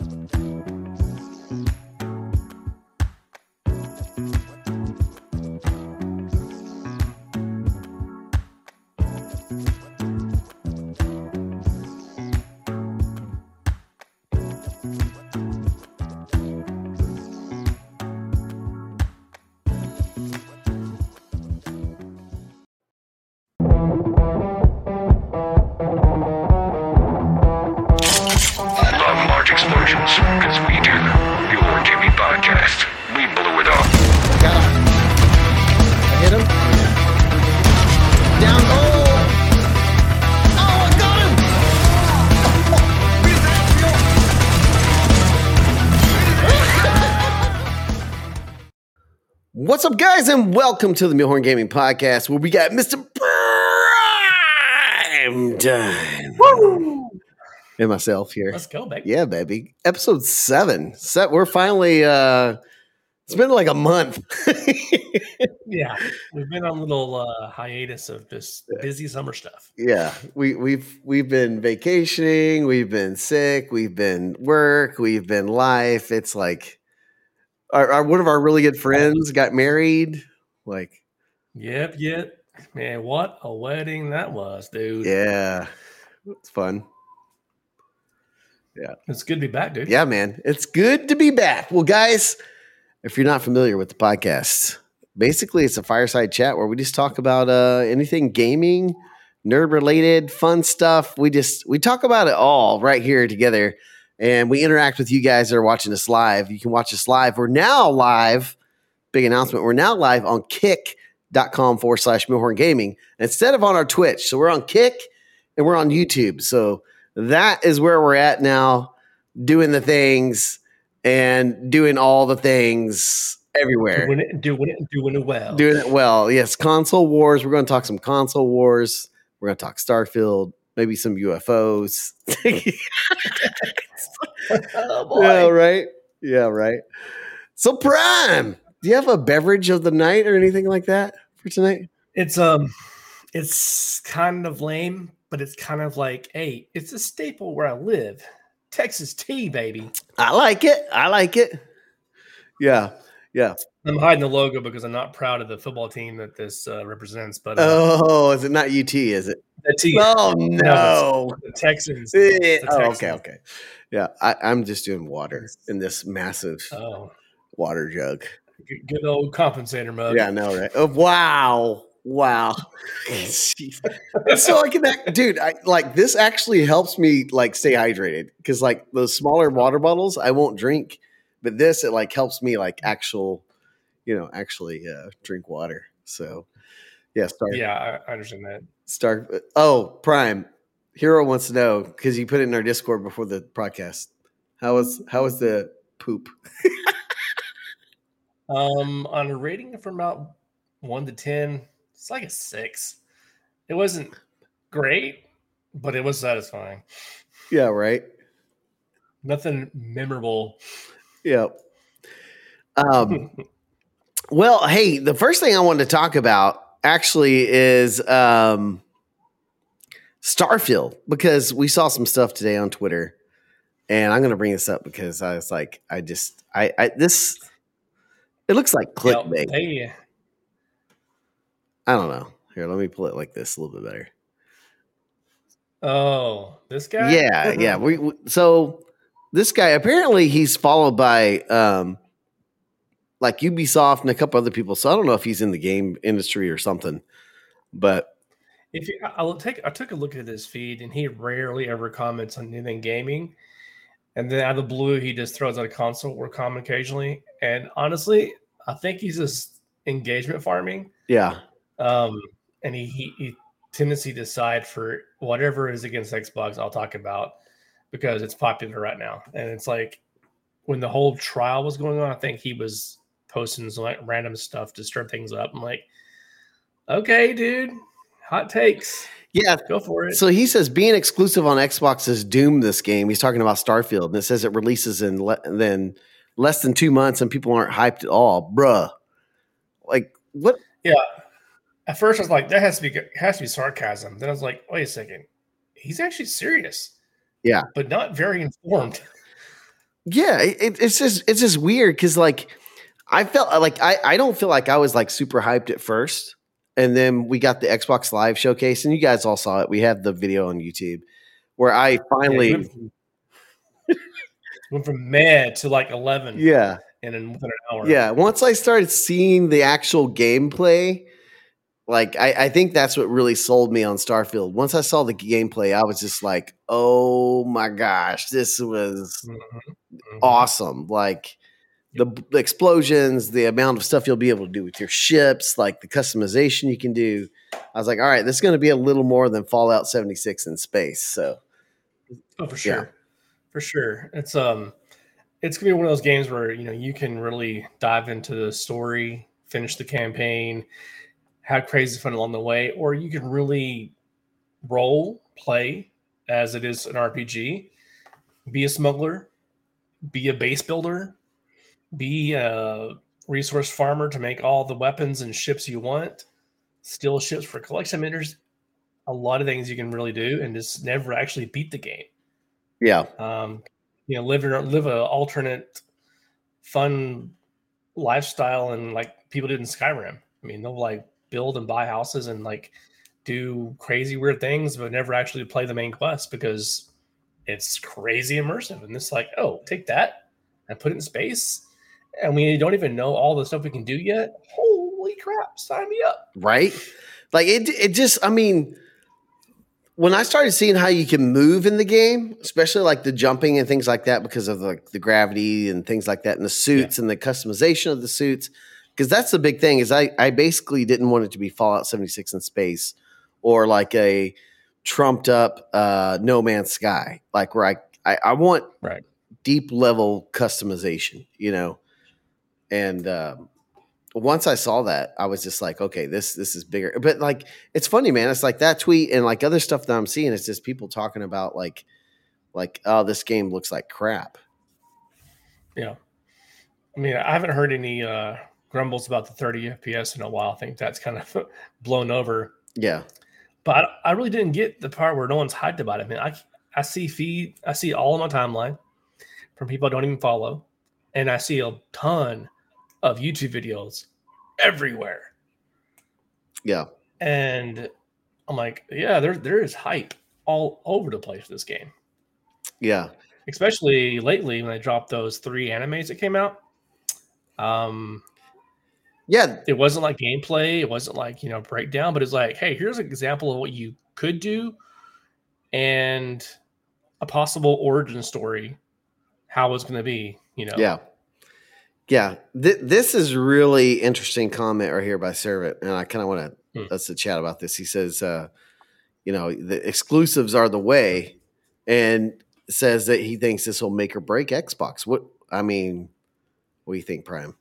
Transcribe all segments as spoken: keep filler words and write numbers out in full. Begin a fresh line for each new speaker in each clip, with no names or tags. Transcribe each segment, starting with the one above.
What's up, guys, and welcome to the Millhorn Gaming Podcast, where we got Mister Prime Time. Woo! And myself here.
Let's go, baby.
Yeah, baby. Episode seven. Set. We're finally. Uh, it's been like a month.
Yeah, we've been on a little uh, hiatus of just busy summer stuff.
Yeah, we we've we've been vacationing. We've been sick. We've been work. We've been life. It's like. Our, our, one of our really good friends got married. Like,
yep, yep. Man, what a wedding that was, dude.
Yeah, it's fun. Yeah,
it's good to be back, dude.
Yeah, man, it's good to be back. Well, guys, if you're not familiar with the podcast, basically it's a fireside chat where we just talk about uh, anything gaming, nerd related, fun stuff. We just we talk about it all right here together. And we interact with you guys that are watching us live. You can watch us live. We're now live. Big announcement. We're now live on kick.com forward slash Millhorn Gaming instead of on our Twitch. So we're on Kick and we're on YouTube. So that is where we're at now, doing the things and doing all the things everywhere.
Doing it, doing it, doing it well.
Doing it well. Yes, console wars. We're going to talk some console wars. We're going to talk Starfield. Maybe some U F Os.
Oh, boy.
Yeah, right. Yeah, right. So, Prime, do you have a beverage of the night or anything like that for tonight?
It's um, it's kind of lame, but it's kind of like, hey, it's a staple where I live. Texas tea, baby.
I like it. I like it. Yeah, yeah.
I'm hiding the logo because I'm not proud of the football team that this uh, represents. But
uh, oh, is it not U T? Is it?
The T.
Oh no,
no the Texans.
The
Texans.
Oh, okay, okay. Yeah, I, I'm just doing water in this massive
oh.
water jug.
Good, good old compensator mug.
Yeah, I know, right? Oh, wow, wow. So like that, dude. I like this actually helps me like stay hydrated because like those smaller water bottles I won't drink, but this it like helps me like actual, you know, actually uh, drink water. So yeah, start.
Yeah, I, I understand that.
Start. Oh, Prime Hero wants to know because you put it in our Discord before the podcast. How was how was the poop?
um, on a rating from about one to ten, it's like a six. It wasn't great, but it was satisfying.
Yeah, right.
Nothing memorable.
Yeah. Um. Well, hey, the first thing I wanted to talk about actually is um, Starfield, because we saw some stuff today on Twitter, and I'm going to bring this up because I was like, I just, I, I this, it looks like clickbait.
Yep. Hey.
I don't know. Here, let me pull it like this a little bit better.
Oh, this guy?
Yeah, yeah. We, we so this guy apparently he's followed by um, like Ubisoft and a couple other people. So I don't know if he's in the game industry or something, but
if you, I'll take, I took a look at his feed, and he rarely ever comments on anything gaming. And then out of the blue, he just throws out a console or comment occasionally. And honestly, I think he's just engagement farming.
Yeah.
Um, and he, he, he tendency to side for whatever is against Xbox. I'll talk about because it's popular right now. And it's like when the whole trial was going on, I think he was posting some like random stuff to stir things up. I'm like, okay, dude, hot takes.
Yeah,
go for it.
So he says being exclusive on Xbox has doomed this game. He's talking about Starfield, and it says it releases in le- then less than two months, and people aren't hyped at all, bruh. Like what?
Yeah. At first, I was like, that has to be has to be sarcasm. Then I was like, wait a second, he's actually serious.
Yeah,
but not very informed.
Yeah, it, it's just it's just weird because like I felt like I I don't feel like I was like super hyped at first, and then we got the Xbox Live showcase, and you guys all saw it. We have the video on YouTube where I
Yeah, you went
finally
from, went from mad to like eleven
yeah
in an within an hour.
yeah once I started seeing the actual gameplay. Like I, I think that's what really sold me on Starfield. Once I saw the gameplay, I was just like, "Oh my gosh, this was
Mm-hmm. Mm-hmm.
awesome!" Like the, the explosions, the amount of stuff you'll be able to do with your ships, like the customization you can do. I was like, "All right, this is going to be a little more than Fallout seventy-six in space." So,
Oh, for
yeah,
sure, for sure. It's um, it's gonna be one of those games where you know you can really dive into the story, finish the campaign, have crazy fun along the way, or you can really role play as it is an R P G, be a smuggler, be a base builder, be a resource farmer to make all the weapons and ships you want, steal ships for collection. I mean, there's a lot of things you can really do, and just never actually beat the game.
yeah,
Um, you know, live live a alternate, fun lifestyle, and like people did in Skyrim. I mean, they'll like build and buy houses and like do crazy weird things, but never actually play the main quest because it's crazy immersive. And it's like, oh, take that and put it in space, and we don't even know all the stuff we can do yet. Holy crap! Sign me up.
right. Like it, it just. I mean, when I started seeing how you can move in the game, especially like the jumping and things like that, because of the, the gravity and things like that, and the suits yeah. and the customization of the suits, because that's the big thing. Is I I basically didn't want it to be Fallout seventy-six in space, or like a trumped up uh, No Man's Sky, like where I I, I want
right.
deep level customization, you know, and. Um, Once I saw that, I was just like, okay, this this is bigger. But like, it's funny, man. It's like that tweet and like other stuff that I'm seeing. It's just people talking about like, like, oh, this game looks like crap.
Yeah, I mean, I haven't heard any uh, grumbles about the thirty F P S in a while. I think that's kind of blown over.
Yeah,
but I, I really didn't get the part where no one's hyped about it. I mean, I I see feed, I see all on my timeline from people I don't even follow, and I see a ton of YouTube videos everywhere.
Yeah.
And I'm like, yeah, there there is hype all over the place for this game.
Yeah.
Especially lately when they dropped those three animes that came out. Um
Yeah.
It wasn't like gameplay, it wasn't like, you know, breakdown, but it's like, hey, here's an example of what you could do and a possible origin story, how it's gonna be, you know.
Yeah. Yeah, Th- this is really interesting comment right here by Servant, and I kind of want to
Hmm.
let's chat about this. He says, uh, you know, the exclusives are the way, and says that he thinks this will make or break Xbox. What I mean, what do you think, Prime?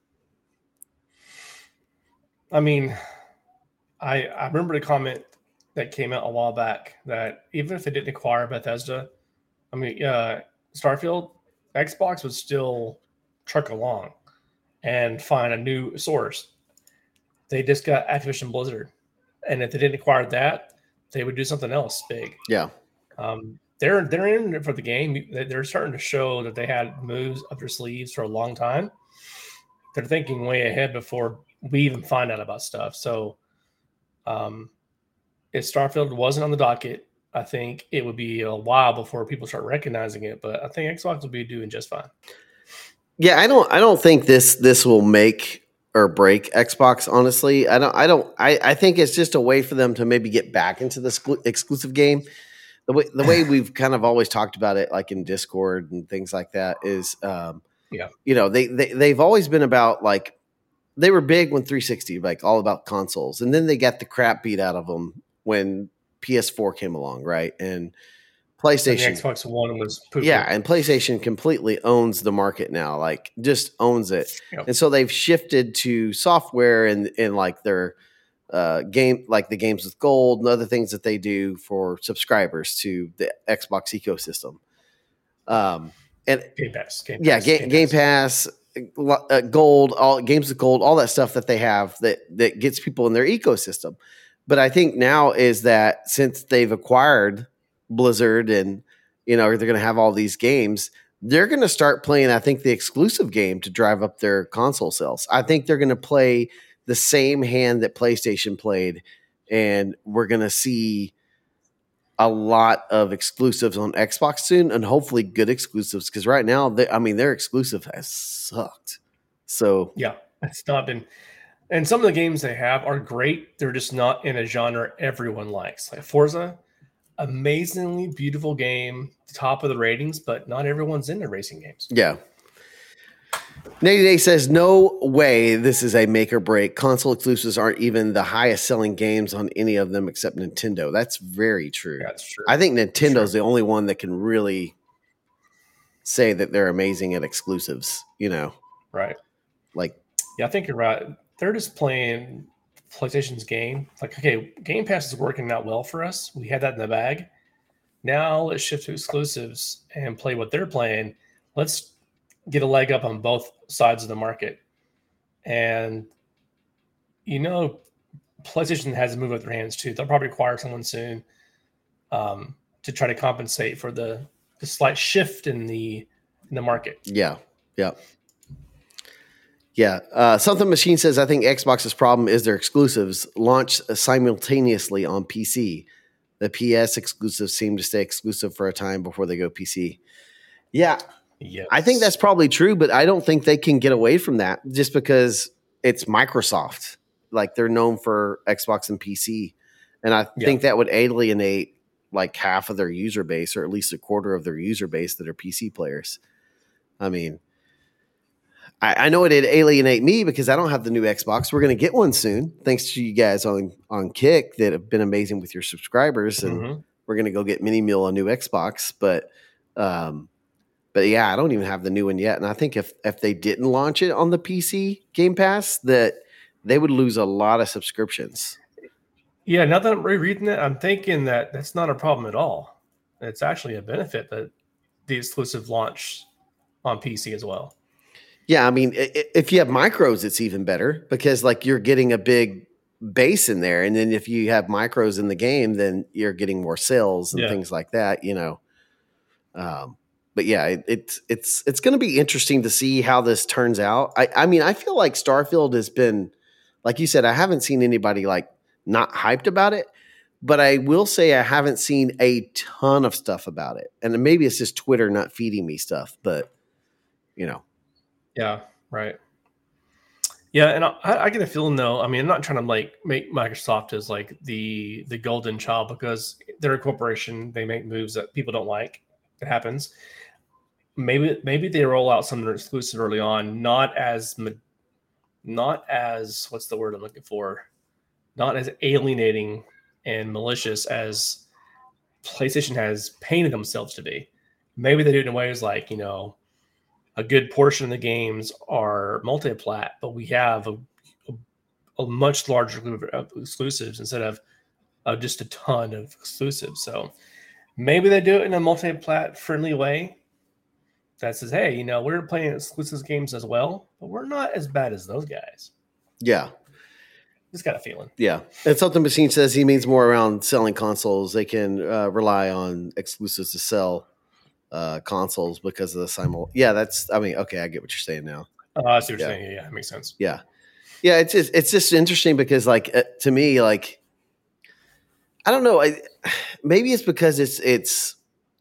I mean, I I remember the comment that came out a while back that even if they didn't acquire Bethesda, I mean, uh, Starfield, Xbox would still truck along and find a new source. They just got Activision Blizzard, and if they didn't acquire that, they would do something else big.
Yeah,
um, they're they're in it for the game. They're starting to show that they had moves up their sleeves for a long time. They're thinking way ahead before we even find out about stuff. So, um, if Starfield wasn't on the docket, I think it would be a while before people start recognizing it. But I think Xbox will be doing just fine.
Yeah, I don't I don't think this this will make or break Xbox, honestly. I don't I don't I, I think it's just a way for them to maybe get back into the exclu- exclusive game. The way the way we've kind of always talked about it, like in Discord and things like that, is um,
yeah,
you know, they, they they've always been about like they were big when three sixty, like all about consoles, and then they got the crap beat out of them when P S four came along, right? And PlayStation,
and the Xbox One was poo-poo.
Yeah, and PlayStation completely owns the market now, like just owns it.
Yep.
And so they've shifted to software and and like their uh, game, like the games with gold and other things that they do for subscribers to the Xbox ecosystem. Um, and
Game Pass, Game
yeah,
Pass,
Game,
Game
Game
Pass,
Pass, uh, gold, all games with gold, all that stuff that they have that that gets people in their ecosystem. But I think now is that since they've acquired Blizzard and you know they're going to have all these games, they're going to start playing, I think, the exclusive game to drive up their console sales. I think they're going to play the same hand that PlayStation played, and we're going to see a lot of exclusives on Xbox soon, and hopefully good exclusives, because right now, they, I mean, their exclusive has sucked. So
yeah, it's not been. And some of the games they have are great. They're just not in a genre everyone likes. Like Forza, amazingly beautiful game, top of the ratings, but not everyone's into racing games.
Yeah. Nady Day says, no way this is a make or break. Console exclusives aren't even the highest selling games on any of them except Nintendo. That's very true.
That's true.
I think Nintendo's the only one that can really say that they're amazing at exclusives, you know?
Right.
Like,
yeah, I think you're right. They're just playing PlayStation's game. Like, okay, Game Pass is working out well for us. We had that in the bag. Now let's shift to exclusives and play what they're playing. Let's get a leg up on both sides of the market. And, you know, PlayStation has to move up their hands too. They'll probably acquire someone soon um, to try to compensate for the, the slight shift in the in the market.
Yeah, yeah. Yeah. Uh, Something Machine says, I think Xbox's problem is their exclusives launch simultaneously on P C. The P S exclusives seem to stay exclusive for a time before they go P C. Yeah.
Yes.
I think that's probably true, but I don't think they can get away from that just because it's Microsoft. Like, they're known for Xbox and P C. And I yeah. think that would alienate like half of their user base, or at least a quarter of their user base that are P C players. I mean, I, I know it'd alienate me because I don't have the new Xbox. We're going to get one soon, thanks to you guys on, on Kick that have been amazing with your subscribers. And mm-hmm. we're going to go get Mini Meal a new Xbox. But, um, But yeah, I don't even have the new one yet. And I think if, if they didn't launch it on the P C Game Pass, that they would lose a lot of subscriptions.
Yeah, now that I'm rereading it, I'm thinking that that's not a problem at all. It's actually a benefit that the exclusive launch on P C as well.
Yeah, I mean, if you have micros, it's even better because like you're getting a big base in there. And then if you have micros in the game, then you're getting more sales and yeah. things like that, you know. Um, But yeah, it, it's it's it's going to be interesting to see how this turns out. I, I mean, I feel like Starfield has been, like you said, I haven't seen anybody like not hyped about it, but I will say I haven't seen a ton of stuff about it. And maybe it's just Twitter not feeding me stuff, but you know.
Yeah, right. Yeah, and I, I get a feeling though. I mean, I'm not trying to like make Microsoft as like the the golden child because they're a corporation. They make moves that people don't like. It happens. Maybe maybe they roll out something exclusive early on, not as not as what's the word I'm looking for, not as alienating and malicious as PlayStation has painted themselves to be. Maybe they do it in ways like, you know, a good portion of the games are multi-plat, but we have a, a, a much larger group of exclusives instead of uh, just a ton of exclusives. So maybe they do it in a multi-plat friendly way that says, hey, you know, we're playing exclusive games as well, but we're not as bad as those guys.
Yeah.
Just got a feeling.
Yeah. And Something Machine says he means more around selling consoles. They can uh, rely on exclusives to sell uh, consoles because of the simul. Yeah, that's, I mean, okay, I get what you're saying now.
Oh, I see what yeah. you're saying. Yeah, yeah, that makes sense.
Yeah. Yeah, it's just, it's just interesting because, like, uh, to me, like, I don't know. I, maybe it's because it's, it's,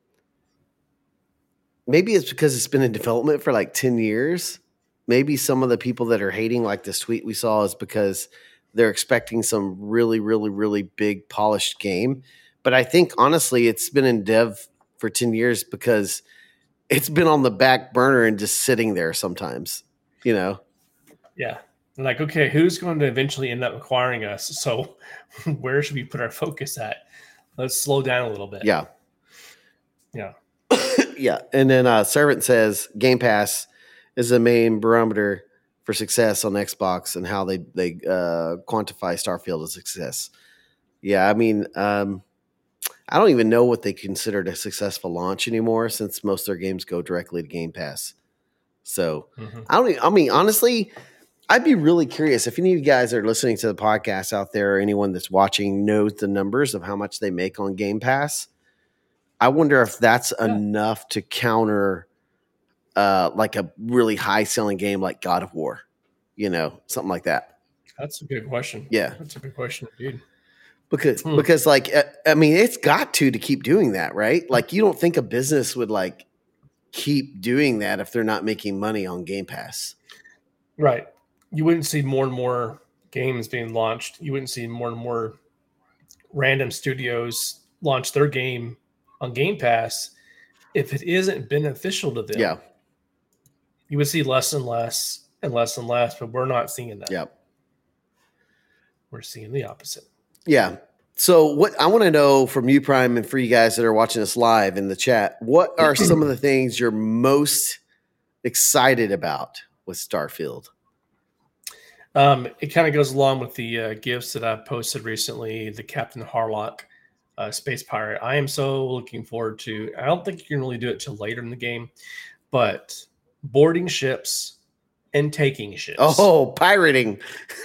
Maybe it's because it's been in development for like ten years. Maybe some of the people that are hating like this tweet we saw is because they're expecting some really, really, really big polished game. But I think, honestly, it's been in dev for ten years because it's been on the back burner and just sitting there sometimes, you know?
Yeah. Like, okay, who's going to eventually end up acquiring us? So where should we put our focus at? Let's slow down a little bit.
Yeah.
Yeah.
Yeah, and then uh, Servant says Game Pass is the main barometer for success on Xbox and how they they uh, quantify Starfield as success. Yeah, I mean, um, I don't even know what they considered a successful launch anymore since most of their games go directly to Game Pass. So mm-hmm. I don't. Even, I mean, honestly, I'd be really curious if any of you guys are listening to the podcast out there, or anyone that's watching knows the numbers of how much they make on Game Pass. I wonder if that's yeah. enough to counter uh, like a really high selling game like God of War, you know, something like that.
That's a good question.
Yeah.
That's a good question, dude.
Because,
Hmm.
because like, I mean, it's got to, to keep doing that, right? Like you don't think a business would like keep doing that if they're not making money on Game Pass.
Right. You wouldn't see more and more games being launched. You wouldn't see more and more random studios launch their game on Game Pass if it isn't beneficial to them.
Yeah.
You would see less and less and less and less, but we're not seeing that.
Yeah.
We're seeing the opposite.
Yeah. So what I want to know from you, Prime, and for you guys that are watching us live in the chat, what are some of the things you're most excited about with Starfield?
Um, it kind of goes along with the uh, gifts that I posted recently, the Captain Harlock uh, Space Pirate. I am so looking forward to, I don't think you can really do it till later in the game, but boarding ships and taking ships.
Oh, pirating.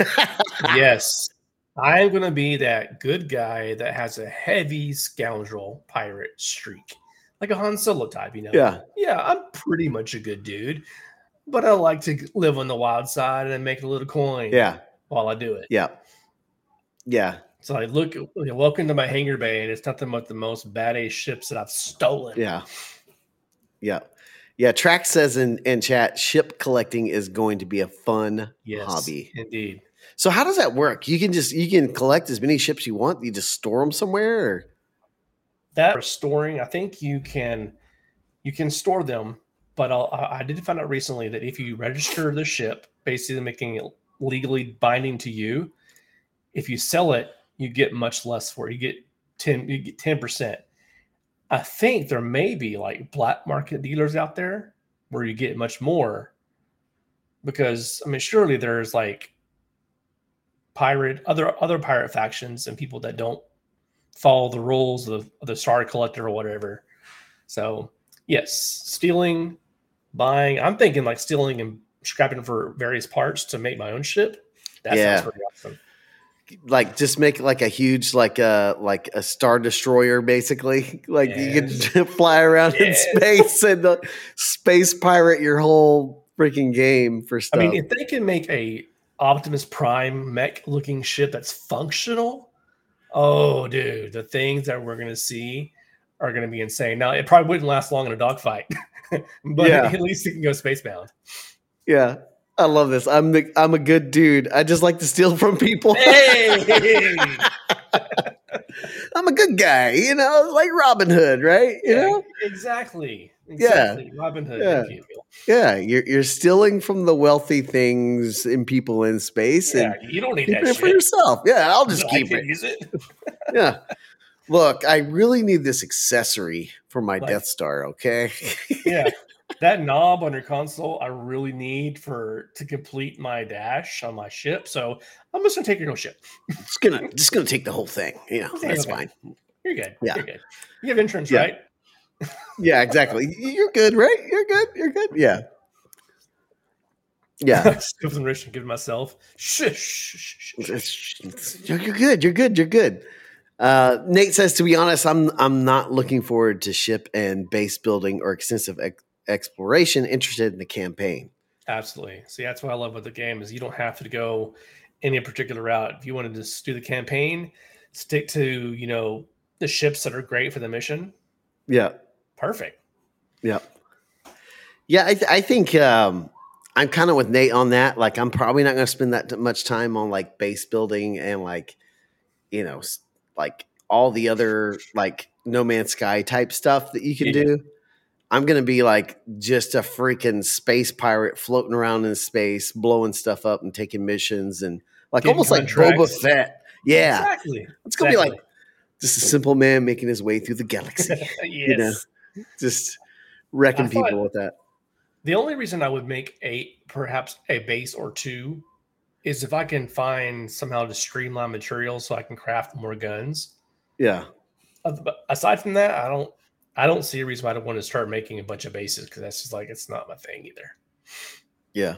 Yes. I am going to be that good guy that has a heavy scoundrel pirate streak, like a Han Solo type, you know?
Yeah.
Yeah, I'm pretty much a good dude, but I like to live on the wild side and make a little coin
Yeah.
while I do it.
Yeah. Yeah.
So I look, you know, welcome to my hangar bay, and it's nothing but the most badass ships that I've stolen.
Yeah. Yeah. Yeah. Track says in, in chat, ship collecting is going to be a fun
Yes,
hobby.
indeed.
So how does that work? You can just you can collect as many ships you want. You just store them somewhere. Or?
That for storing, I think you can you can store them, but I'll, I did find out recently that if you register the ship, basically making it legally binding to you, if you sell it, you get much less for it. You get ten you get ten percent. I think there may be like black market dealers out there where you get much more, because I mean, surely there's like pirate other other pirate factions and people that don't follow the rules of, of the Star Collector or whatever. So yes, stealing, buying. I'm thinking like stealing and scrapping for various parts to make my own ship. That
Yeah.
sounds pretty awesome.
Like just make like a huge like a like a star destroyer basically. Like
Yes.
you can fly around
Yes.
in space and uh, space pirate your whole freaking game for stuff.
I mean, if they can make a Optimus Prime mech looking ship that's functional, oh dude, the things that we're gonna see are gonna be insane. Now it probably wouldn't last long in a dogfight, but
Yeah.
at least it can go spacebound.
Yeah. I love this. I'm the I'm a good dude. I just like to steal from people.
Hey,
I'm a good guy, you know, like Robin Hood, right? You
yeah,
know?
exactly, exactly. Robin Hood.
Yeah.
Thank you.
Yeah, you're you're stealing from the wealthy things and people in space
Yeah,
and
you don't need
keep
that
it for
shit.
yourself. Yeah, I'll just
I
keep
can
it.
use it.
Yeah. Look, I really need this accessory for my
Like-
Death Star, okay?
Yeah, that knob on your console, I really need for to complete my dash on my ship. So I'm just gonna take your whole ship.
It's gonna just gonna take the whole thing. You know,
Okay,
that's
okay.
fine.
You're good.
Yeah.
You're good. You have insurance,
Yeah.
right?
Yeah, exactly. You're good, right? You're good. You're good. Yeah. Yeah.
Steal from the rich and give it myself. Shush. Shush, shush, shush.
You're you're good. You're good. You're good. Uh, Nate says, to be honest, I'm I'm not looking forward to ship and base building or extensive ex- exploration. Interested in the campaign.
Absolutely. See, that's what I love with the game is you don't have to go any particular route. If you want to just do the campaign, stick to, you know, the ships that are great for the mission.
Yeah.
Perfect.
Yeah. Yeah. I, th- I think um, I'm kind of with Nate on that. Like, I'm probably not going to spend that t- much time on like base building and like, you know, s- like all the other like No Man's Sky type stuff that you can
Yeah.
do. I'm going to be like just a freaking space pirate floating around in space, blowing stuff up and taking missions and like
Getting
almost like
contracts.
Boba Fett. Yeah.
Exactly.
It's going to be
Exactly.
like just a simple man making his way through the galaxy,
yes.
you know, just wrecking
I thought-
people with that.
The only reason I would make a perhaps a base or two is if I can find somehow to streamline materials so I can craft more guns.
Yeah.
Uh, But aside from that, I don't I don't see a reason why I don't want to start making a bunch of bases because that's just like it's not my thing either.
Yeah.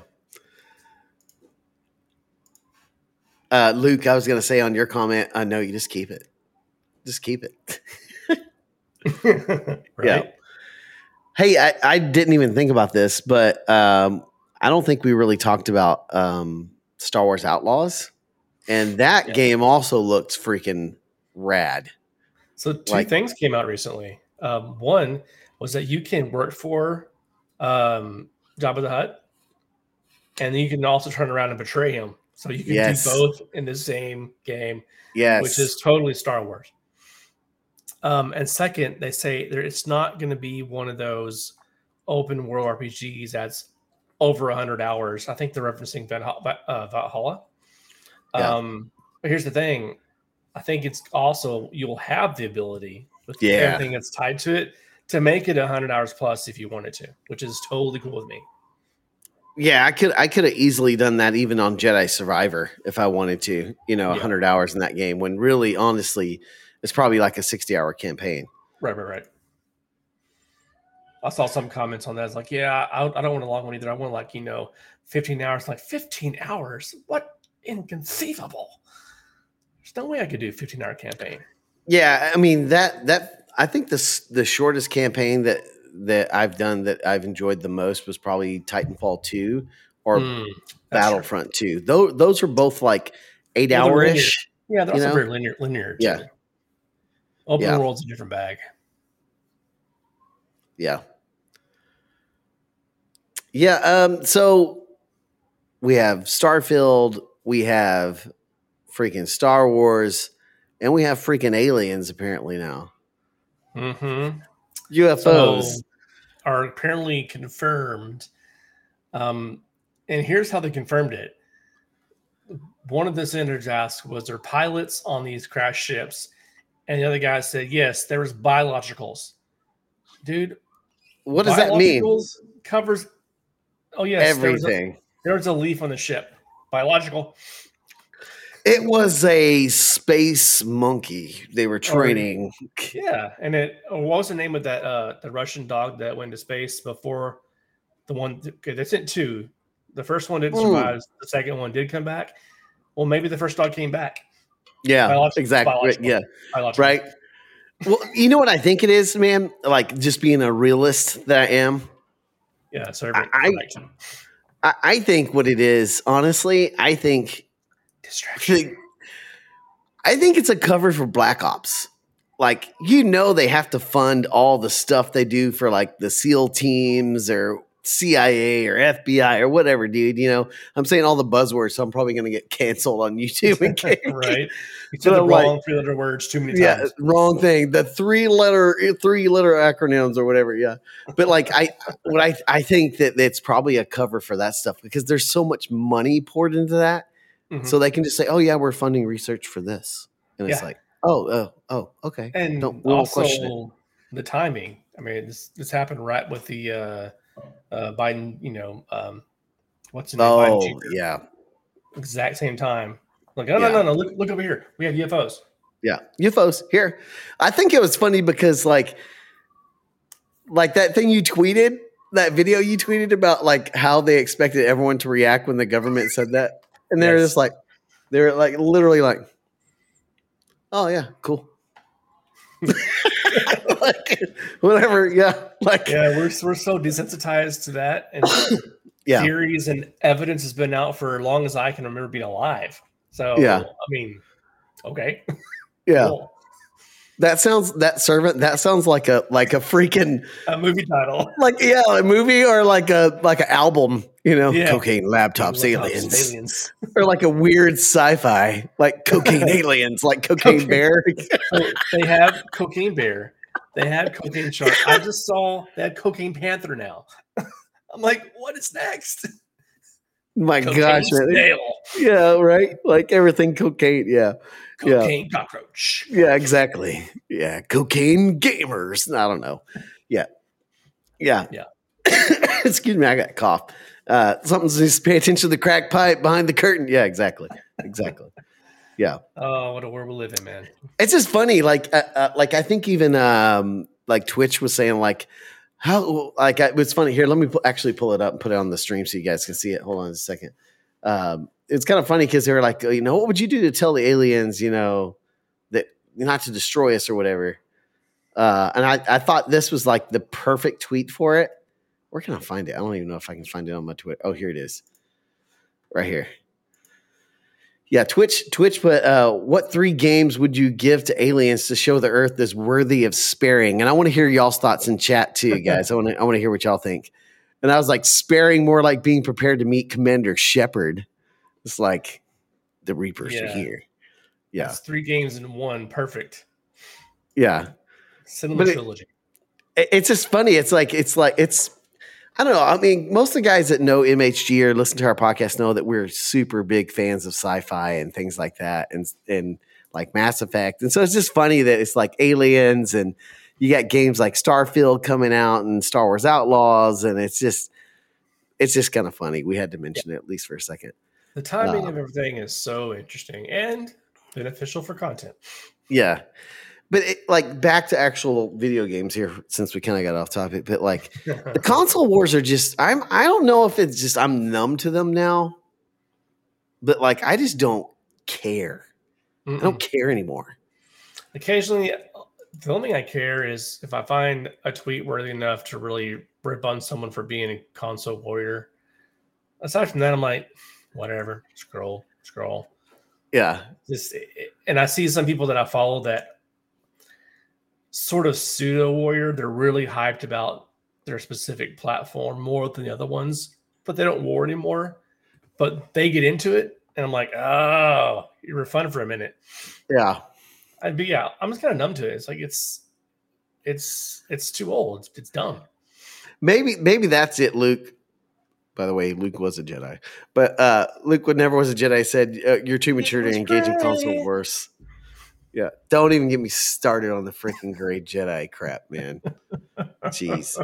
Uh, Luke, I was going to say on your comment, uh, no, you just keep it. Just keep it.
Right?
Yeah. Hey, I, I didn't even think about this, but um, I don't think we really talked about um, Star Wars Outlaws, and that
Yeah.
game also looked freaking rad.
So two
Like-
things came out recently. Um, one was that you can work for um, Jabba the Hutt, and then you can also turn around and betray him. So you can
Yes.
do both in the same game,
Yes,
which is totally Star Wars. Um, and second, they say there it's not going to be one of those open world R P Gs that's over one hundred hours. I think they're referencing Valhalla. Uh, Valhalla.
Yeah.
Um, but here's the thing. I think it's also you'll have the ability with
Yeah.
everything that's tied to it to make it one hundred hours plus if you wanted to, which is totally cool with me.
yeah. I could I could have easily done that even on Jedi Survivor if I wanted to. You know,
Yeah.
one hundred hours in that game. When really, honestly, it's probably like a sixty hour campaign.
Right, right, right. I saw some comments on that. It's like, yeah, I, I don't want a long one either. I want like, you know, fifteen hours. Like fifteen hours? What? Inconceivable. There's no way I could do a fifteen hour campaign.
Yeah, I mean that that I think the the shortest campaign that that I've done that I've enjoyed the most was probably Titanfall two or
Mm,
Battlefront two. Those those are both like eight
Well, they're
hour
linear.
ish.
Yeah, they're
You
also
know?
very linear. Linear. Too.
Yeah.
Open
Yeah.
world's a different bag.
Yeah. Yeah. Um, so we have Starfield, we have freaking Star Wars, and we have freaking aliens apparently now.
Mm-hmm.
U F Os.
So, are apparently confirmed. Um, and here's how they confirmed it. One of the senators asked, was there pilots on these crash ships? And the other guy said, yes, there was biologicals. Dude,
What does that mean?
biologicals covers, oh yes, there was, a,
Everything.
there was a leaf on the ship. Biological.
It was a space monkey they were training.
Yeah, and it what was the name of that uh the Russian dog that went to space before the one? Okay, they sent two. The first one didn't
Mm.
survive. The second one did come back. Well, maybe the first dog came back.
Yeah,
Biological-
exactly.
biological.
Yeah,
Biological.
right. Well, you know what I think it is, man? Like just being a realist that I am.
Yeah, so everybody,
I-
correct.
I, I think what it is, honestly, I think
distraction.
I think it's a cover for Black Ops. Like, you know, they have to fund all the stuff they do for like the SEAL teams or C I A or F B I or whatever, dude. You know, I'm saying all the buzzwords, so I'm probably going to get canceled on YouTube. And
Right? You said the
So, like-
wrong three letter words too many
Yeah,
times.
wrong thing. The three letter, three letter acronyms or whatever. Yeah, but like I, what I, I think that it's probably a cover for that stuff because there's so much money poured into that,
Mhm.
so they can just say, "Oh yeah, we're funding research for this," and it's
Yeah.
like, "Oh, oh, oh, okay."
And
Don't- we won't question it.
also the timing. I mean, this this happened right with the uh, uh, Biden. You know, um, what's the name? Biden
Oh
Junior
yeah,
exact same time. Like, no,
Yeah.
no, no, no. Look, look over here. We have U F Os.
yeah. U F Os here. I think it was funny because like, like that thing you tweeted, that video you tweeted about like how they expected everyone to react when the government said that, and they're
Yes.
just like, they're like literally like, "Oh yeah, cool." Like, whatever, yeah, like
Yeah, we're we're so desensitized to that, and
yeah,
theories and evidence has been out for as long as I can remember being alive. So,
Yeah.
I mean, okay,
yeah.
cool.
That sounds that servant. That sounds like a like a freaking
A movie title.
like yeah, a movie or like a like an album. You know,
Yeah.
cocaine laptops,
Laptops,
aliens.
aliens.
Or like a weird sci-fi, like cocaine aliens, like cocaine
Cocaine.
bear.
So they have Cocaine Bear. They had Cocaine Shark. I just saw they had Cocaine Panther now. I'm like, what is next?
My
Cocaine
gosh, man.
snail.
Yeah, right. Like everything cocaine. Yeah, Yeah.
Cocaine cockroach.
yeah, exactly. Yeah, cocaine gamers. I don't know. Yeah, yeah,
Yeah.
Excuse me, I got a cough. Uh, something needs to pay attention to the crack pipe behind the curtain. Yeah, exactly, exactly. Yeah.
Oh, what a world we live in, man.
It's just funny, like, uh, uh, like I think even um, like Twitch was saying, like, how, like, I, it's funny. Here, let me pu- actually pull it up and put it on the stream so you guys can see it. Hold on a second. Um, it's kind of funny because they were like, you know, what would you do to tell the aliens, you know, that not to destroy us or whatever? Uh, and I, I thought this was like the perfect tweet for it. Where can I find it? I don't even know if I can find it on my Twitter. Oh, here it is. Right here. Yeah, Twitch. Twitch. But uh, what three games would you give to aliens to show the Earth is worthy of sparing? And I want to hear y'all's thoughts in chat too, guys. I want to. I want to hear what y'all think. And I was like, sparing more like being prepared to meet Commander Shepard. It's like the Reapers
Yeah.
are here. Yeah,
It's three games in one. Perfect.
yeah.
Cinema
But it-
trilogy.
It- It's just funny. It's like it's like it's. I don't know. I mean, most of the guys that know M H G or listen to our podcast know that we're super big fans of sci-fi and things like that, and and like Mass Effect. And so it's just funny that it's like aliens, and you got games like Starfield coming out and Star Wars Outlaws, and it's just it's just kind of funny. We had to mention it at least for a second.
The timing
Uh,
of everything is so interesting and beneficial for content.
Yeah. But it, like back to actual video games here, since we kind of got off topic, but like the console wars are just I'm I don't know if it's just I'm numb to them now, but like I just don't care. I
Mm-mm.
don't care anymore.
Occasionally, the only thing I care is if I find a tweet worthy enough to really rip on someone for being a console warrior. Aside from that, I'm like, whatever, scroll, scroll.
Yeah.
Just, and I see some people that I follow that sort of pseudo warrior. They're really hyped about their specific platform more than the other ones, but they don't war anymore. But they get into it, and I'm like, oh, you were fun for a minute.
Yeah.
I'd be yeah. I'm just kind of numb to it. It's like it's it's it's too old. It's, it's dumb.
Maybe maybe that's it, Luke. By the way, Luke was a Jedi, but uh, Luke would never was a Jedi. Said uh, you're too mature to engage in console wars. Yeah, don't even get me started on the freaking gray Jedi crap, man. Jeez.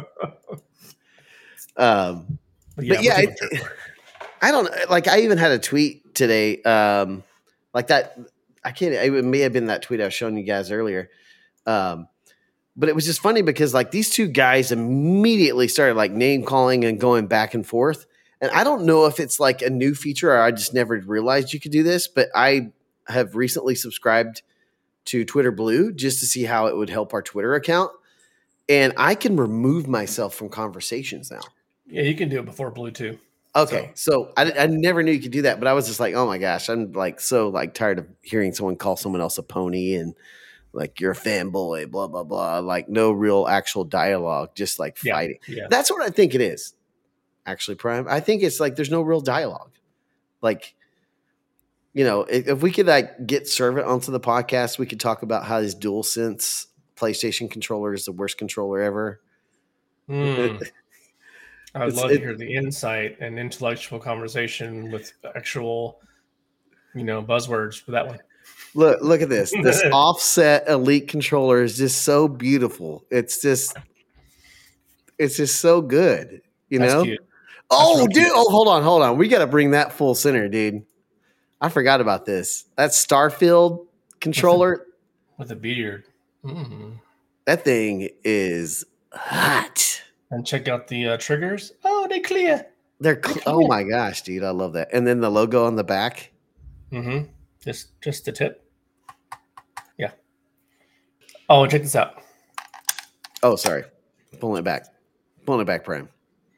Um,
But yeah,
but yeah,
we're too
it-
mature for it.
I don't like. I even had a tweet today, um, like that. I can't. It may have been that tweet I was showing you guys earlier, um, but it was just funny because like these two guys immediately started like name calling and going back and forth. And I don't know if it's like a new feature or I just never realized you could do this, but I have recently subscribed to Twitter Blue just to see how it would help our Twitter account, and I can remove myself from conversations now.
Yeah, you can do it before Bluetooth.
Okay, so, I, I never knew you could do that, but I was just like, oh my gosh, I'm like so like tired of hearing someone call someone else a pony and like you're a fanboy, blah blah blah. Like no real actual dialogue, just like
Yeah,
fighting.
yeah.
That's what I think it is. Actually, Prime. I think it's like there's no real dialogue. Like, you know, if, if we could like get Servant onto the podcast, we could talk about how his DualSense PlayStation controller is the worst controller ever.
Hmm. I would
It's-
love
it-
to hear the insight and intellectual conversation with actual, you know, buzzwords for that one.
Look, look at this. This offset Elite controller is just so beautiful. It's just, it's just so good. You
That's
know?
cute.
Oh,
real
dude.
cute.
Oh, hold on, hold on. We got to bring that full center, dude. I forgot about this. That Starfield controller,
With a beard. Mm.
that thing is hot.
And check out the uh, triggers. Oh, they clear.
They're cl- oh my gosh, dude. I love that. And then the logo on the back.
Mm-hmm. Just just the tip. Yeah. Oh, check this out.
Oh, sorry. Pulling it back. Pulling it back, Prime.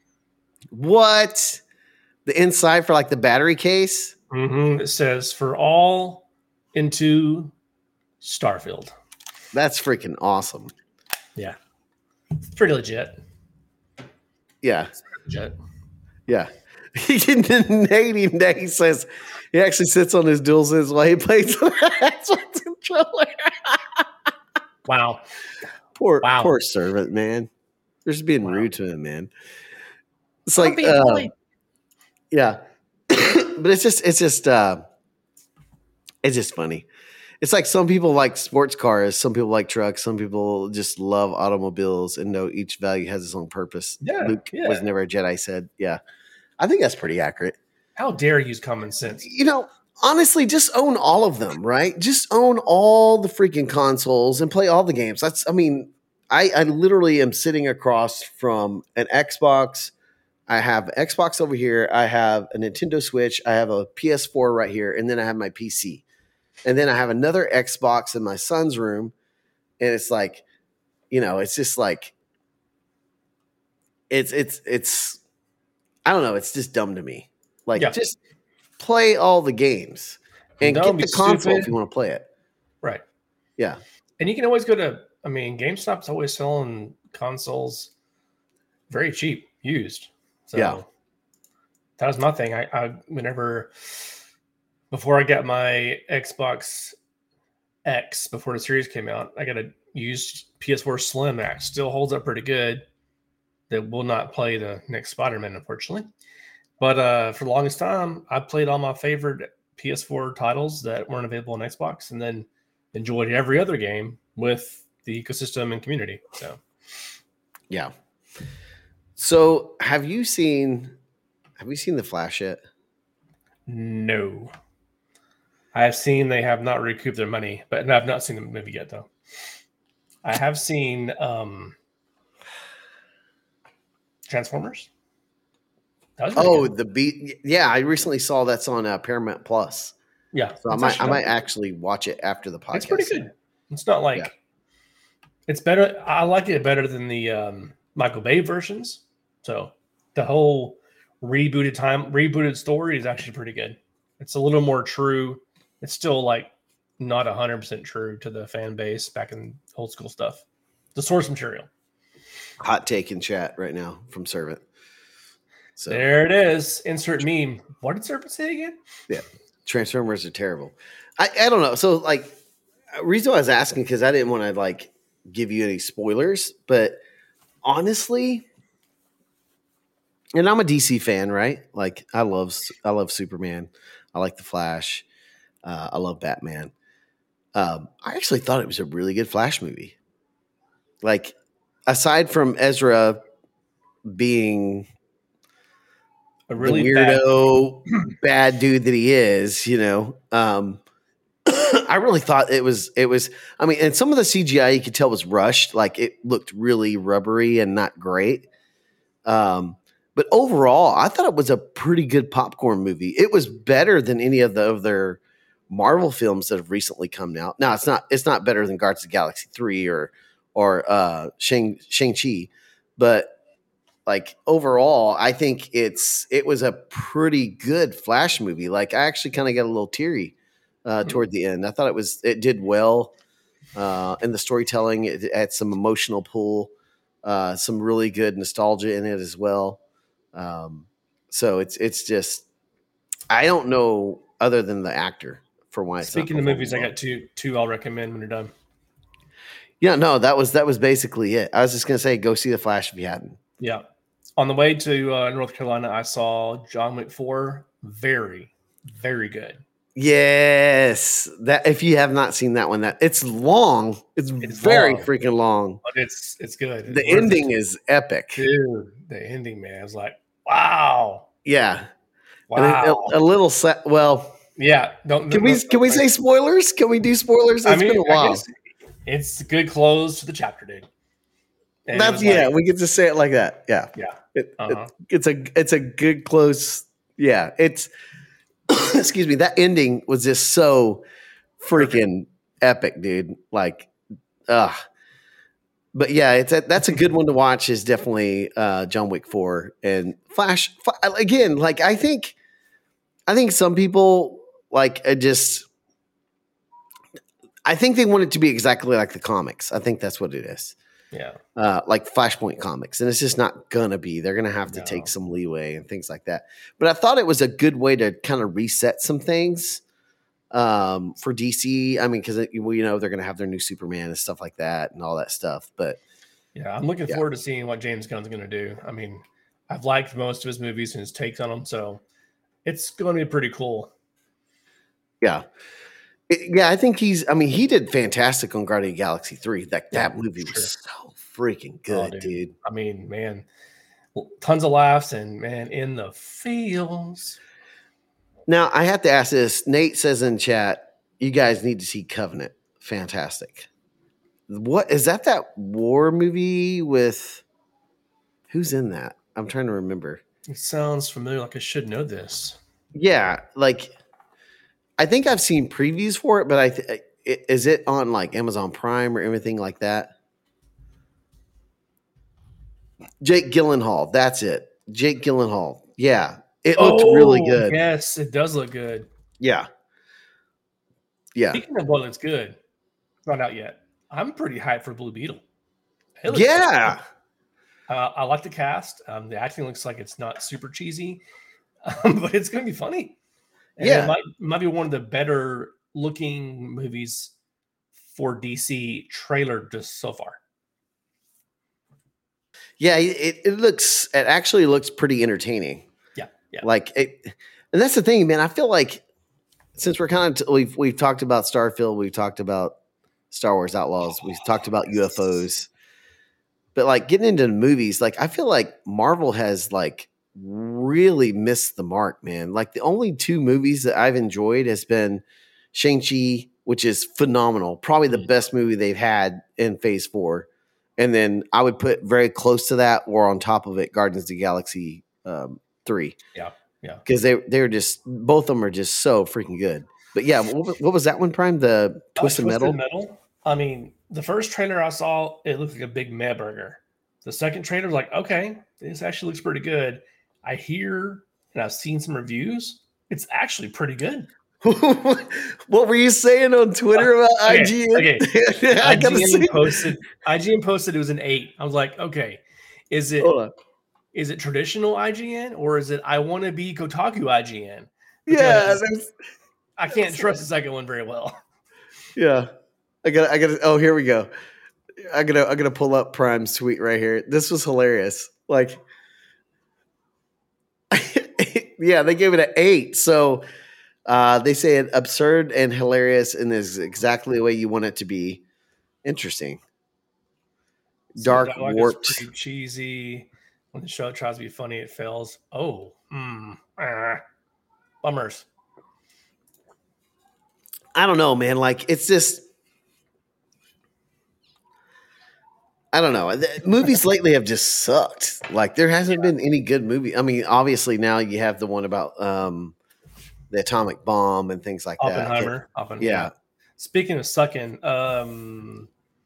What? The inside for like the battery case?
Mm-hmm. It says for all into Starfield.
That's freaking awesome.
Yeah. It's pretty legit.
Yeah.
Legit.
Yeah. Nate, Nate says he actually sits on his DualSense while he plays the Xbox controller.
Wow.
Poor,
Wow.
poor servant, man. They're just being
Wow.
rude to him, man. It's
Don't
like,
be
uh,
bullied.
yeah, but it's just, it's just, uh, it's just funny. It's like some people like sports cars, some people like trucks, some people just love automobiles and know each value has its own purpose.
Yeah,
Luke
yeah.
was never a Jedi. Said, yeah, I think that's pretty accurate.
How dare use common sense?
You know, honestly, just own all of them, right? Just own all the freaking consoles and play all the games. That's, I mean, I, I literally am sitting across from an Xbox. I have an Xbox over here. I have a Nintendo Switch. I have a P S four right here. And then I have my P C. And then I have another Xbox in my son's room. And it's like, you know, it's just like it's it's it's I don't know, it's just dumb to me. Like
Yeah.
just play all the games and
Don't
get
be
the console
stupid.
if you want to play it.
Right.
Yeah.
And you can always go to, I mean, GameStop's always selling consoles very cheap, used. So
Yeah.
that was my thing. I, I whenever before I got my Xbox X, before the series came out, I got a used P S four Slim that still holds up pretty good. That will not play the next Spider-Man, unfortunately. But uh, for the longest time, I played all my favorite P S four titles that weren't available on Xbox, and then enjoyed every other game with the ecosystem and community. So,
yeah. So, have you seen have you seen The Flash yet?
no. I have seen they have not recouped their money, but no, I've not seen the movie yet, though. I have seen um, Transformers. That was really
Oh,
good.
the beat. Yeah, I recently saw that's on uh, Paramount Plus.
Yeah,
So I
it's
might I
actually
might
not-
actually watch it after the podcast.
It's pretty good. It's not like
Yeah.
it's better. I like it better than the um, Michael Bay versions. So the whole rebooted time rebooted story is actually pretty good. It's a little more true. It's still like not a hundred percent true to the fan base back in old school stuff. The source material.
Hot take in chat right now from Servant. So
There it is. Insert meme. What did Serpent say again?
yeah, Transformers are terrible. I, I don't know. So like, reason why I was asking because I didn't want to like give you any spoilers, but honestly, and I'm a D C fan, right? Like I love I love Superman. I like the Flash. Uh, I love Batman. Um, I actually thought it was a really good Flash movie. Like aside from Ezra being
A really
the
bad.
weirdo bad, dude that he is, you know. Um, I really thought it was it was. I mean, and some of the C G I you could tell was rushed. Like it looked really rubbery and not great. Um, but overall, I thought it was a pretty good popcorn movie. It was better than any of the other Marvel films that have recently come out. Now, it's not it's not better than Guardians of the Galaxy three or or uh, Shang Shang-Chi, but like overall, I think it's it was a pretty good Flash movie. Like I actually kind of got a little teary uh, toward the end. I thought it was it did well uh, in the storytelling. It had some emotional pull, uh, some really good nostalgia in it as well. Um, so it's it's just I don't know other than the actor for why. It's
Speaking
not
of movies, I
performing
got two two I'll recommend when you're done.
well. Yeah, no, that was that was basically it. I was just gonna say go see the Flash if you hadn't.
Yeah. On the way to uh, North Carolina, I saw John Wick four. Very, very good.
Yes, that if you have not seen that one, that it's long. It's,
It's
very
long.
freaking long.
But it's it's good.
The
It's worth
ending
it.
is epic.
Dude, the ending, man. I was like, wow.
Yeah,
Wow.
And a, a little set. Well,
yeah. Don't
can we
don't-
can we
don't-
say spoilers? Can we do spoilers?
I
It's
mean,
been a
I
while.
guess it's a good close to the chapter, dude. And it
That's
was
yeah.
like-
we get to say it like that. Yeah,
yeah.
It,
Uh-huh.
it, it's a it's a good close. Yeah, it's. excuse me. That ending was just so freaking epic, dude. Like, ugh. But yeah, it's a, that's a good one to watch. Is definitely uh, John Wick four and Flash. Fla- Again, like I think, I think some people like uh, just. I think they want it to be exactly like the comics. I think that's what it is.
Yeah.
Uh, like Flashpoint comics, and it's just not gonna be. They're gonna have to
No.
take some leeway and things like that. But I thought it was a good way to kind of reset some things um, for D C. I mean, because we know they're gonna have their new Superman and stuff like that, and all that stuff. But
Yeah. I'm looking
Yeah.
forward to seeing what James Gunn's going to do. I mean, I've liked most of his movies and his takes on them. So it's going to be pretty cool.
yeah, It- yeah, I think he's. I mean, he did fantastic on Guardian of the Galaxy three. That that
Yeah,
movie
sure.
was so freaking good,
dude.
dude.
I mean, man, tons of laughs and, man, in the feels.
Now I have to ask this. Nate says in chat, you guys need to see Covenant. Fantastic. What is that? That war movie with who's in that? I'm trying to remember.
It sounds familiar. Like I should know this.
Yeah, like I think I've seen previews for it, but I th- is it on like Amazon Prime or anything like that? Jake Gyllenhaal. That's it. Jake Gyllenhaal. Yeah. It looked
Oh,
really good.
yes, it does look good.
Yeah. Yeah.
Speaking of what looks good, not out yet. I'm pretty hyped for Blue Beetle. It looks
Yeah.
good. Uh, I like the cast. Um, the acting looks like it's not super cheesy, um, but it's going to be funny. And
Yeah.
it might, might be one of the better looking movies for D C trailer just so far.
Yeah. It, it looks, it actually looks pretty entertaining.
Yeah. Yeah.
Like it, and that's the thing, man. I feel like since we're kind of, t- we've, we've talked about Starfield, we've talked about Star Wars Outlaws, we've talked about U F Os, but like getting into the movies, like I feel like Marvel has like really missed the mark, man. Like the only two movies that I've enjoyed has been Shang-Chi, which is phenomenal, probably the best movie they've had in Phase Four, and then I would put very close to that or on top of it Guardians of the Galaxy um, three.
Yeah, yeah,
because they they're just both of them are just so freaking good. But yeah, what, what was that one, Prime? The Twisted,
uh, Twisted
Metal.
Metal. I mean, the first trailer I saw, it looked like a big meh burger. The second trailer was like, okay, this actually looks pretty good. I hear and I've seen some reviews. It's actually pretty good.
What were you saying on Twitter about
okay,
I G N?
Okay.
I
I G N posted. I G N posted it was an eight. I was like, okay, is it is it traditional I G N or is it I want to be Kotaku I G N? Because
yeah,
I can't trust the second one very well.
Yeah, I got. I got. Oh, here we go. I gotta. I gotta pull up Prime's tweet right here. This was hilarious. Like, yeah, they gave it an eight. So. Uh, they say it absurd and hilarious and is exactly the way you want it to be. Interesting. Dark,
so
warped.
Pretty cheesy. When the show tries to be funny, it fails. Oh, mm, ah, bummers.
I don't know, man. Like, it's just, I don't know. The movies lately have just sucked. Like, there hasn't yeah. been any good movie. I mean, obviously now you have the one about, um, the atomic bomb and things like
Oppenheimer.
that.
Oppenheimer.
Yeah.
yeah. Speaking of sucking, um,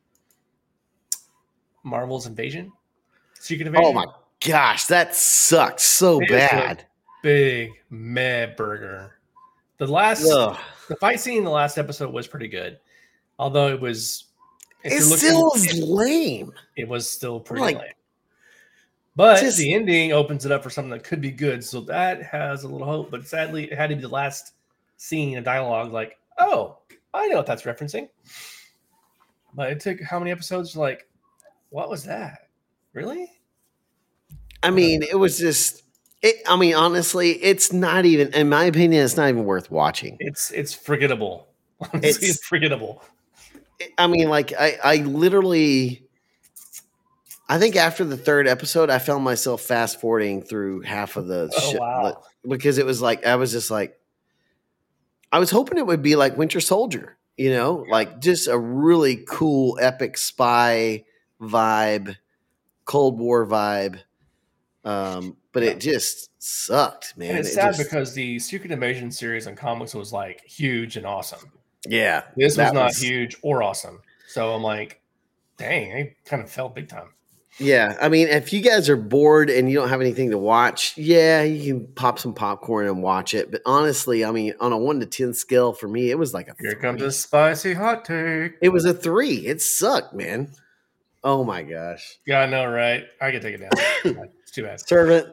Marvel's Invasion, Secret Invasion.
Oh my gosh, that sucked so it bad.
Big meh burger. The last, Ugh. the fight scene in the last episode was pretty good, although it was.
It still was lame.
It was still pretty like, lame. But just, the ending opens it up for something that could be good. So that has a little hope. But sadly, it had to be the last scene of dialogue. Like, oh, I know what that's referencing. But it took how many episodes? Like, what was that? Really?
I mean, it was just, it, I mean, honestly, it's not even, in my opinion, it's not even worth watching.
It's it's forgettable. Honestly, it's, it's forgettable.
I mean, like, I, I literally... I think after the third episode, I found myself fast forwarding through half of the
oh,
shit
wow.
because it was like, I was just like, I was hoping it would be like Winter Soldier, you know, like just a really cool, epic spy vibe, Cold War vibe. Um, but yeah. it just sucked, man.
And it's
it
sad
just,
because the Secret Invasion series on comics was like huge and awesome.
Yeah.
This was not was... huge or awesome. So I'm like, dang, I kind of felt big time.
Yeah, I mean, if you guys are bored and you don't have anything to watch, yeah, you can pop some popcorn and watch it. But honestly, I mean, on a one to ten scale for me, it was like a
Here
three.
comes a spicy hot take.
It was a three. It sucked, man. Oh my gosh.
Yeah, I know, right? I can take it down. It's too bad.
Servant.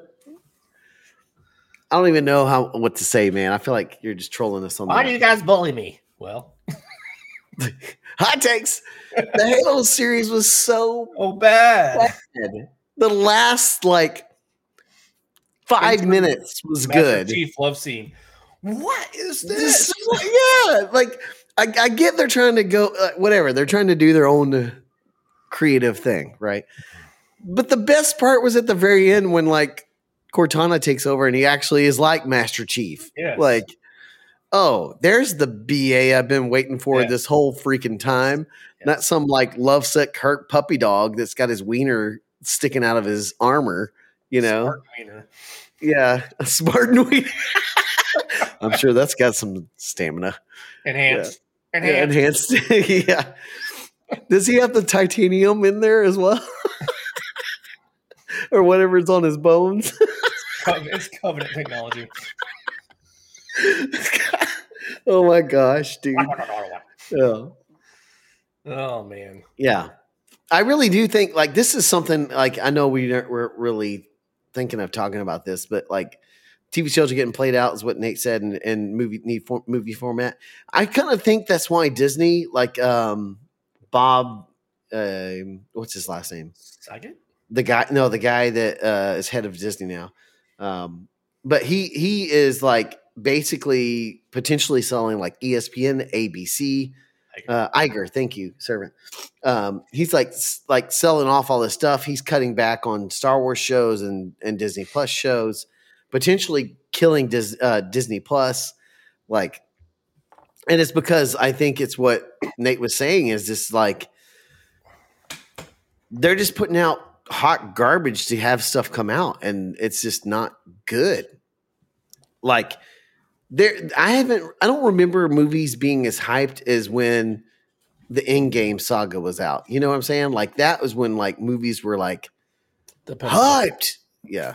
I don't even know how what to say, man. I feel like you're just trolling us on
Why
that.
do you guys bully me? Well,
hot takes. The Halo series was so
oh bad.
bad. The last like five minutes was
Master
good.
Chief love scene. What is this?
this yeah, like I, I get they're trying to go uh, whatever. They're trying to do their own creative thing, right? But the best part was at the very end when like Cortana takes over and he actually is like Master Chief.
Yes.
Like, oh, there's the B A I've been waiting for
yes.
this whole freaking time. Yes. Not some like lovesick hurt puppy dog that's got his wiener sticking out of his armor, you know?
Spartan wiener.
Yeah, a Spartan wiener. I'm sure that's got some stamina.
Enhanced.
Yeah.
Enhanced.
Yeah, enhanced. Yeah. Does he have the titanium in there as well? or whatever's on his bones.
It's Covenant technology.
Oh my gosh, dude. Yeah.
Oh man.
Yeah. I really do think like this is something like I know we aren't, we're really thinking of talking about this, but like T V shows are getting played out is what Nate said, and, and movie need for, movie format. I kind of think that's why Disney, like um, Bob, uh, what's his last name?
Saget?
The guy, no, the guy that uh, is head of Disney now. Um, but he he is like basically potentially selling like E S P N, A B C, uh, Iger. Thank you, servant. Um, he's like like selling off all this stuff. He's cutting back on Star Wars shows and and Disney Plus shows, potentially killing Dis, uh, Disney Plus. Like, and it's because I think it's what Nate was saying is just like they're just putting out hot garbage to have stuff come out, and it's just not good. Like there, I haven't, I don't remember movies being as hyped as when the Endgame saga was out. You know what I'm saying? Like that was when like movies were like hyped. Yeah.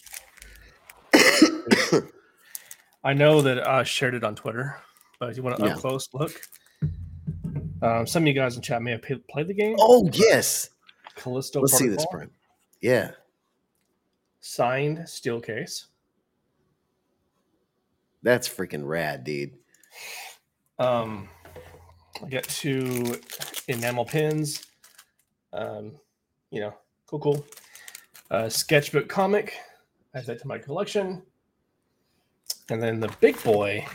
I know that I shared it on Twitter, but if you want to
Yeah.
up close look, um, some of you guys in chat may have p- played the game.
Oh yes.
Callisto
Let's
Protocol.
see this, Brian. Yeah.
Signed steel case.
That's freaking rad, dude.
Um, I got two enamel pins. Um, you know, cool, cool. Uh, sketchbook comic. Add that to my collection. And then the big boy,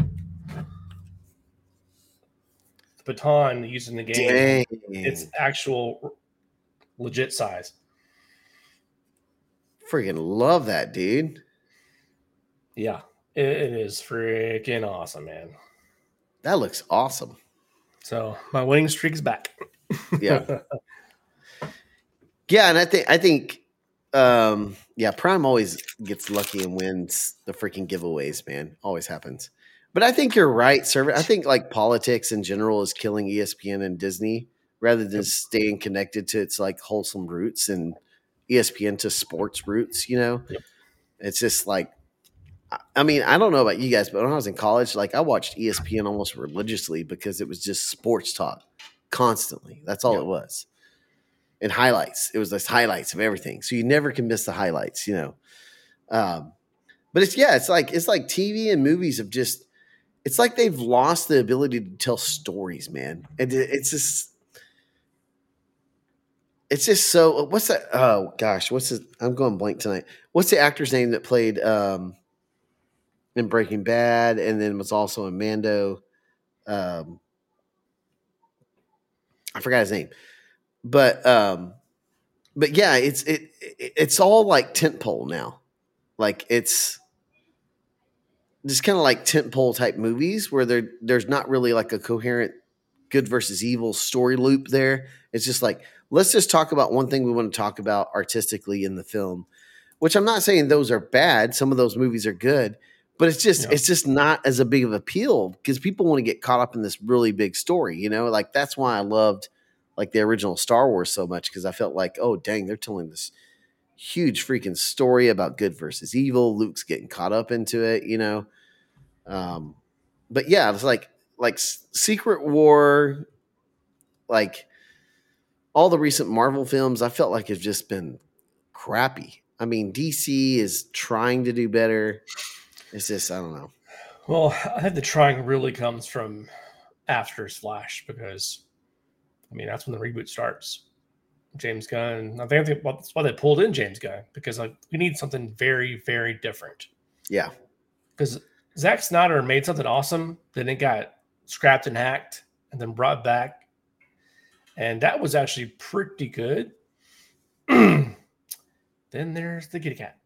the baton used in the game.
Dang.
It's actual legit size.
Freaking love that, dude.
Yeah, it, it is freaking awesome, man.
That looks awesome.
So my winning streak is back.
Yeah. Yeah, and I think I think um yeah, Prime always gets lucky and wins the freaking giveaways, man. Always happens. But I think you're right, sir. I think like politics in general is killing E S P N and Disney rather than staying connected to its like wholesome roots and E S P N to sports roots, you know?
Yep.
It's just like I mean, I don't know about you guys, but when I was in college, like I watched E S P N almost religiously because it was just sports talk constantly. That's all
Yep.
it was. And highlights. It was just highlights of everything. So you never can miss the highlights, you know. Um, but it's yeah, it's like it's like T V and movies have just it's like they've lost the ability to tell stories, man. And it, it's just it's just so what's that? Oh gosh, what's the I'm going blank tonight. What's the actor's name that played um in Breaking Bad and then was also in Mando? Um I forgot his name. But um but yeah, it's it, it it's all like tentpole now. Like it's just kind of like tentpole type movies where there there's not really like a coherent good versus evil story loop there. It's just like let's just talk about one thing we want to talk about artistically in the film, which I'm not saying those are bad. Some of those movies are good, but it's just
Yeah.
it's just not as a big of appeal because people want to get caught up in this really big story, you know? Like that's why I loved like the original Star Wars so much because I felt like, oh dang, they're telling this huge freaking story about good versus evil. Luke's getting caught up into it, you know. Um, but yeah, it's like like Secret War, like all the recent Marvel films. I felt like have just been crappy. I mean, D C is trying to do better. It's just I don't know.
Well, I think the trying really comes from after Flash because, I mean, that's when the reboot starts. James Gunn. I think that's why they pulled in James Gunn because like we need something very, very different.
Yeah,
because Zack Snyder made something awesome, then it got scrapped and hacked, and then brought back, and that was actually pretty good. Then there's the kitty cat.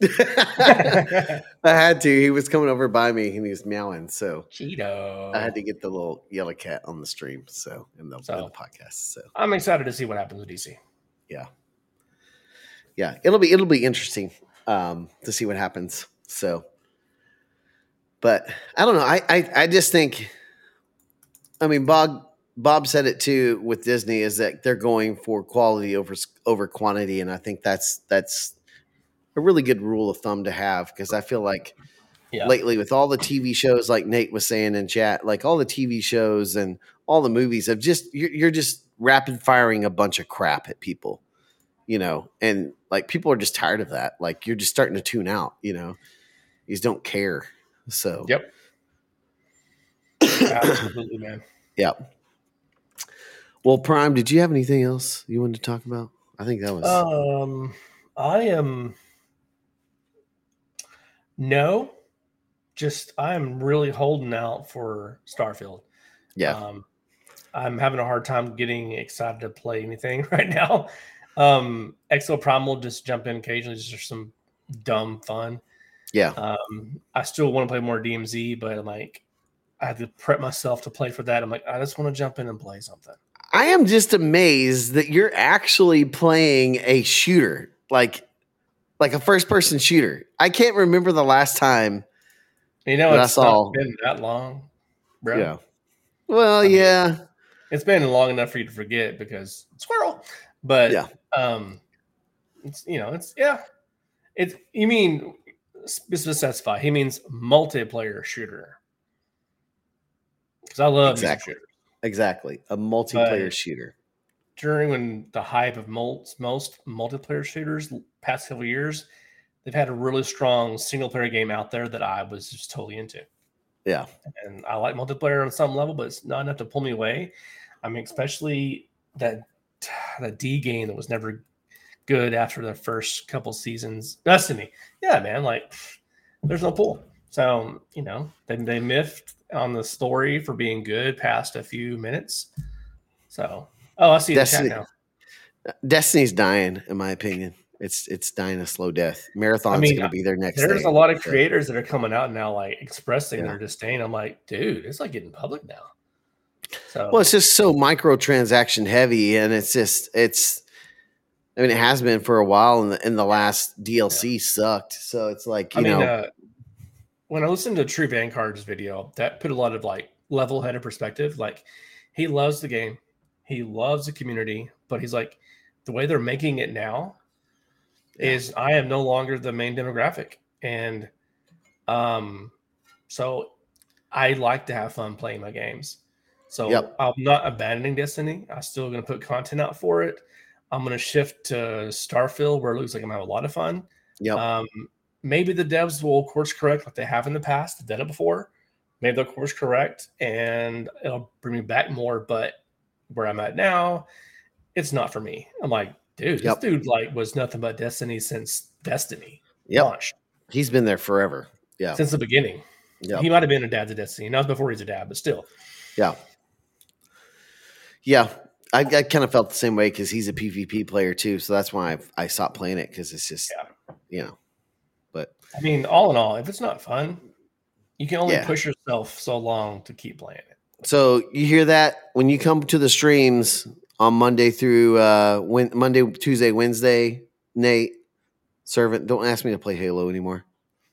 I had to. He was coming over by me and he was meowing, so
Cheeto.
I had to get the little yellow cat on the stream, so in the,
So,
in the podcast. So
I'm excited to see what happens with D C.
yeah, yeah, it'll be it'll be interesting um, to see what happens. So, but I don't know. I I, I just think, I mean, Bog, Bob said it too with Disney is that they're going for quality over over quantity, and I think that's that's a really good rule of thumb to have because I feel like
Yeah.
lately with all the T V shows, like Nate was saying in chat, like all the T V shows and all the movies have just you're, you're just rapid firing a bunch of crap at people, you know, and like people are just tired of that. Like you're just starting to tune out, you know, you just don't care. So
Yep. Absolutely, man.
Yeah. Well, Prime, did you have anything else you wanted to talk about? I think that was.
Um, I am. No, just I am really holding out for Starfield.
Yeah.
Um, I'm having a hard time getting excited to play anything right now. Um, Exo Prime will just jump in occasionally, just for some dumb fun.
Yeah.
Um, I still want to play more D M Z, but I'm like, I have to prep myself to play for that. I'm like, I just want to jump in and play something.
I am just amazed that you're actually playing a shooter, like like a first person shooter. I can't remember the last time.
You know,
that
it's
I
not
saw.
been that long, bro.
Yeah. Well,
I mean,
yeah.
It's been long enough for you to forget because squirrel. But
Yeah.
um, it's you know, it's yeah. It's you mean specify. He means multiplayer shooter. Because I love
Exactly.
shooters.
Exactly. A multiplayer
But
shooter.
during when the hype of most most multiplayer shooters past couple years, they've had a really strong single player game out there that I was just totally into.
Yeah.
And I like multiplayer on some level, but it's not enough to pull me away. I mean, especially that that D game that was never good after the first couple seasons. Destiny. Yeah, man, like there's no pull. So, you know, then they miffed on the story for being good past a few minutes. So, oh, I see
Destiny,
the chat now.
Destiny's dying, in my opinion. It's it's dying a slow death. Marathon's
I mean,
going to be there next
There's
day.
a lot of creators that are coming out now, like expressing
Yeah.
their disdain. I'm like, dude, it's like getting public now. So,
Well, it's just so microtransaction heavy, and it's just it's. I mean, it has been for a while, and the, and the last D L C sucked. So it's like you
I mean,
know,
uh, when I listened to True Vanguard's video, that put a lot of like level-headed perspective. Like, he loves the game, he loves the community, but he's like, the way they're making it now
Yeah.
is I am no longer the main demographic, and um, so I like to have fun playing my games. So
Yep.
I'm not abandoning Destiny. I'm still going to put content out for it. I'm going to shift to Starfield, where it looks like I'm going to have a lot of fun.
Yep.
Um, maybe the devs will course correct like they have in the past. They've done it before. Maybe they'll course correct and it'll bring me back more. But where I'm at now, it's not for me. I'm like, dude,
Yep.
this dude like was nothing but Destiny since Destiny
Yep.
launched.
He's been there forever. Yeah.
Since the beginning.
Yeah.
He might have been a dad to Destiny. Not before he's a dad, but still.
Yeah. Yeah. I, I kind of felt the same way because he's a PvP player too. So that's why I, I stopped playing it because it's just,
Yeah.
you know, but
I mean, all in all, if it's not fun, you can only
Yeah.
push yourself so long to keep playing it.
so you hear that when you come to the streams on Monday through uh, when, Monday, Tuesday, Wednesday, Nate, Servant, don't ask me to play Halo anymore.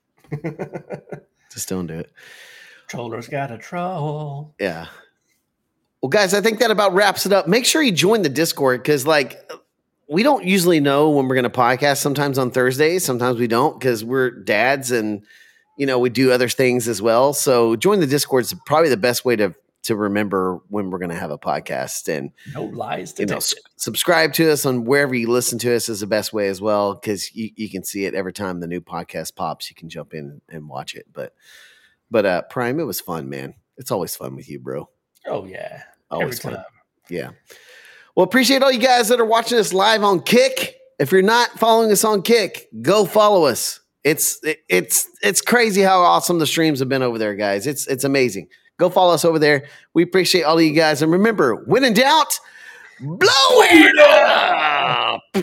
Just don't do it.
Troller's got a troll.
Yeah. Well, guys, I think that about wraps it up. Make sure you join the Discord because, like, we don't usually know when we're going to podcast. Sometimes on Thursdays, sometimes we don't because we're dads and, you know, we do other things as well. So join the Discord is probably the best way to to remember when we're going to have a podcast. And,
No lies
you know,
detected.
s- subscribe to us on wherever you listen to us is the best way as well because you, you can see it every time the new podcast pops. You can jump in and watch it. But, but uh, Prime, it was fun, man. It's always fun with you, bro.
Oh, yeah.
Always
Every
fun.
time.
Yeah. Well, appreciate all you guys that are watching us live on Kick. If you're not following us on Kick, go follow us. It's it, it's it's crazy how awesome the streams have been over there, guys. It's it's amazing. Go follow us over there. We appreciate all of you guys. And remember, when in doubt, blow it up.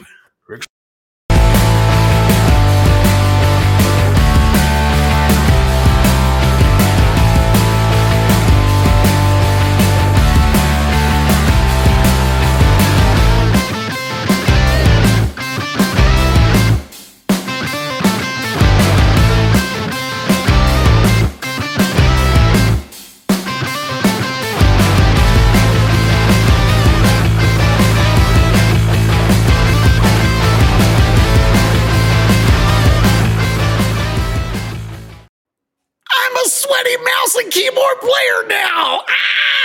a sweaty mouse and keyboard player now. Ah!